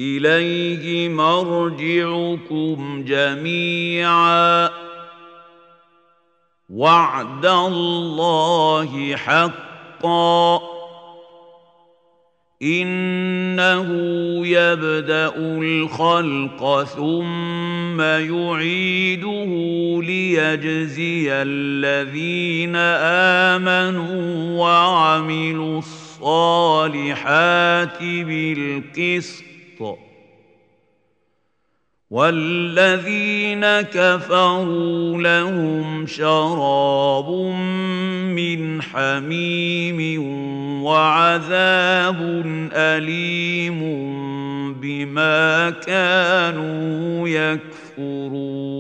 إليه مرجعكم جميعا وعد الله حقا إنه يبدأ الخلق ثم يعيده ليجزي الذين آمنوا وعملوا الصالحات بالقسط والذين كفروا لهم شراب من حميم وعذاب أليم بما كانوا يكفرون.